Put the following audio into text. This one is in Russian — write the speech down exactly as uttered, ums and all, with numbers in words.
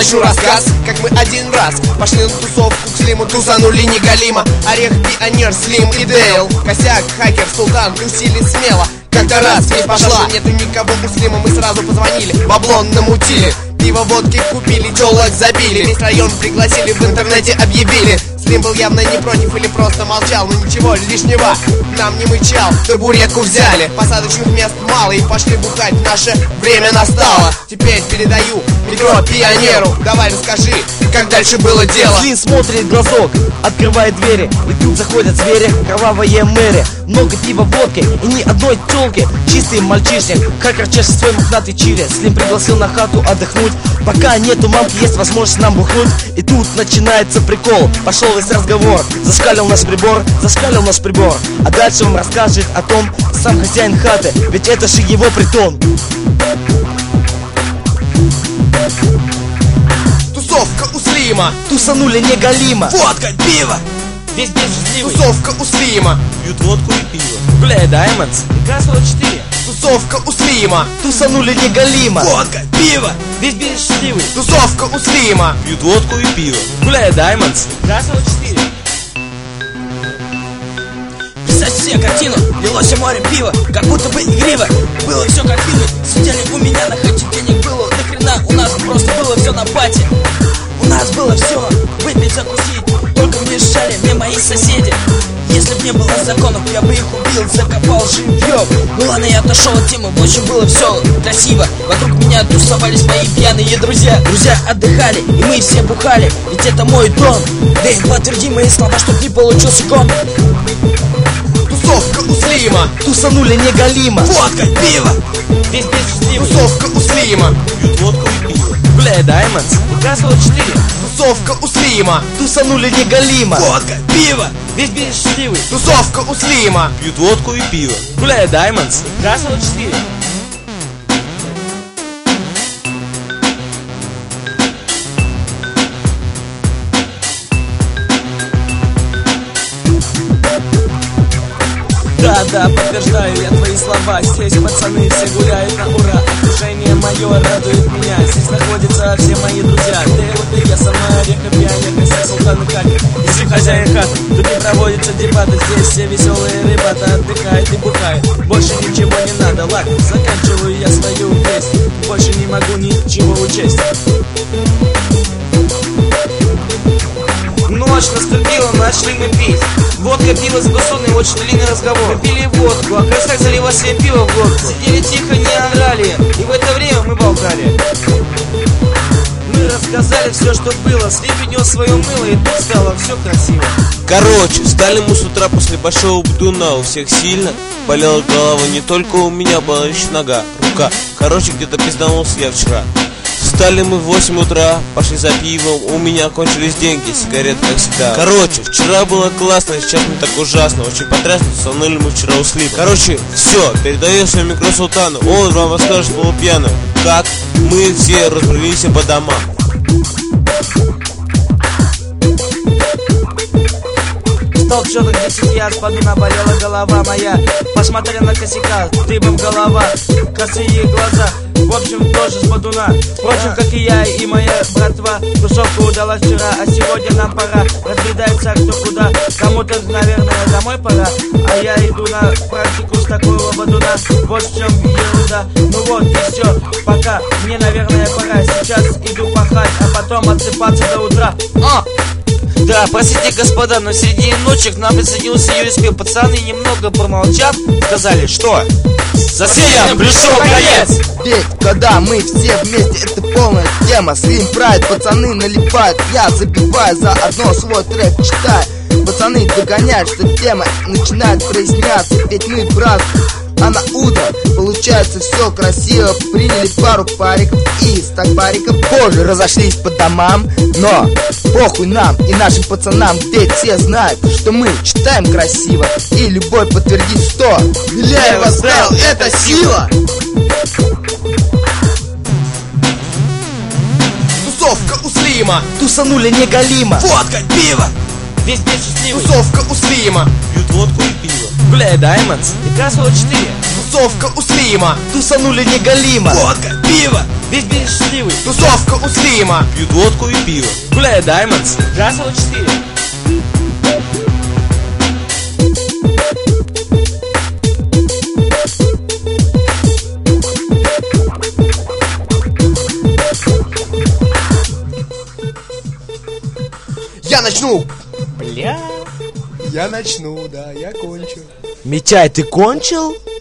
начну рассказ, как мы один раз пошли на тусовку к Слиму, тусанули не галима. Орех, Пионер, Слим и Дейл, Косяк, Хакер, Султан, тусили смело. Как-то раз не пошла, нету никого у Слима, мы сразу позвонили, баблон намутили. Пиво, водки купили, телок забили, весь район пригласили, в интернете объявили. Слим был явно не против или просто молчал, но ничего лишнего нам не мычал. Табуретку взяли, посадочных мест мало, и пошли бухать, наше время настало. Теперь передаю микро Пионеру, давай расскажи, как дальше было дело. Слим смотрит в глазок, открывает двери, и тут заходят звери, кровавые мэри. Много пива, водки и ни одной тёлки, чистый мальчишник, Хакер чешет свой мохнатый чири. Слим пригласил на хату отдохнуть, пока нету мамки, есть возможность нам бухнуть. И тут начинается прикол, пошел весь разговор. Зашкалил наш прибор, зашкалил наш прибор. А дальше он расскажет о том, сам хозяин хаты, ведь это же его притон. Тусовка у Слима, тусанули не галима. Водка, пиво, весь день счастливый. Тусовка у Слима, пьют водку и пиво. Гуляет Даймондс и К сорок четыре. Тусовка у Слима, тусанули не галима. Водка, пиво, весь день счастливый. Тусовка у Слима, пьют водку и пиво. Гуляет Даймондс и К сорок четыре. Представьте себе картину, лилось море пива, как будто бы игриво. Было все как фильмы, сидели у меня на хате, денег было до хрена. У нас просто было все на пати. У нас было все, выпить, закусить, только мешали мне мои соседи. Если б не было законов, я бы их убил, закопал живьем. Ну ладно, я отошел от темы, в общем было все красиво. Вокруг меня тусовались мои пьяные друзья. Друзья отдыхали, и мы все бухали, ведь это мой дом. Да и подтверди мои слова, чтоб не получился гон. Тусовка у Слима, тусанули не галима. Водка, пиво, весь день счастливый. Тусовка у Слима, пьют водку и пиво. Гуляет Даймондс и К сорок четыре. Тусовка у Слима, тусанули не галима. Водка, пиво, весь день счастливый. Тусовка у Слима, пьют водку и пиво. Гуляет Даймондс и К сорок четыре. Да-да, подтверждаю я твои слова. Здесь пацаны все гуляют на ура. Окружение мое радует меня. Здесь находятся все мои друзья. Ты вот и я, со мной Орех, Пионер, Косяк, Султан и Хакер. Если хозяин хаты, тут не проводятся дебаты. Здесь все веселые ребята отдыхают и бухают. Больше ничего не надо, ладно, заканчиваю я свою песню. Больше не могу ничего учесть. Ночь наступила, начали мы пить. Водка, пиво, сгущенный, очень длинный разговор. Мы пили водку, а Косяк заливал себе пиво в глотку. Сидели тихо, не орали, и в это время мы болтали. Мы рассказали все, что было. Слим принес свое мыло, и тут стало все красиво. Короче, встали мы с утра после большого бдуна. У всех сильно болела голова, не только у меня была лишь нога, рука. Короче, где-то пизданулся я вчера. Встали мы в восемь утра, пошли за пивом, у меня кончились деньги, сигарет как всегда. Короче, вчера было классно, сейчас не так ужасно, очень потрясно, сонули мы вчера у Слима. Короче, все, передаю свой микро Султану, он вам расскажет полупьяно, как мы все разбрелись по домам. Стол четок десять ярд, подуна, болела голова моя. Посмотрел на Косяка, дыбом голова, косые глаза. В общем, тоже с подуна. Впрочем, как и я и моя братва. Тусовка удалась вчера, а сегодня нам пора. Разбредается кто куда. Кому-то, наверное, домой пора. А я иду на практику с такого бодуна. Вот в чем ерунда. Ну вот и все, пока. Мне, наверное, пора. Сейчас иду пахать, а потом отсыпаться до утра. А! Да, простите, господа, но в середине ночи к нам присоединился ю эс би. Пацаны, немного помолчав, сказали, что соседям пришел конец. Ведь когда мы все вместе, это полная тема. Слим Прайд, пацаны налипают, я забиваю за одно свой трек, читаю. Пацаны догоняют, что тема начинает проясняться. Ведь мы брат, а на утро получается все красиво. Приняли пару париков и стак париков позже разошлись по домам. Но похуй нам и нашим пацанам, ведь все знают, что мы читаем красиво. И любой подтвердит, что Беляева стайл — это сила. Тусовка у Слима, тусанули не галима. Водка, пиво, весь день счастливый. Тусовка у Слима, пьют водку и пиво. Гуляет Даймондс и К сорок четыре. Тусовка у Слима, Тусанули не галима. Водка, пиво. Весь день счастливый. тусовка у Слима. Пьют водку и пиво. Гуляет Даймондс. Красава четыре. Я начну. Бля. Я начну, да, я кончу. Митяй, ты кончил?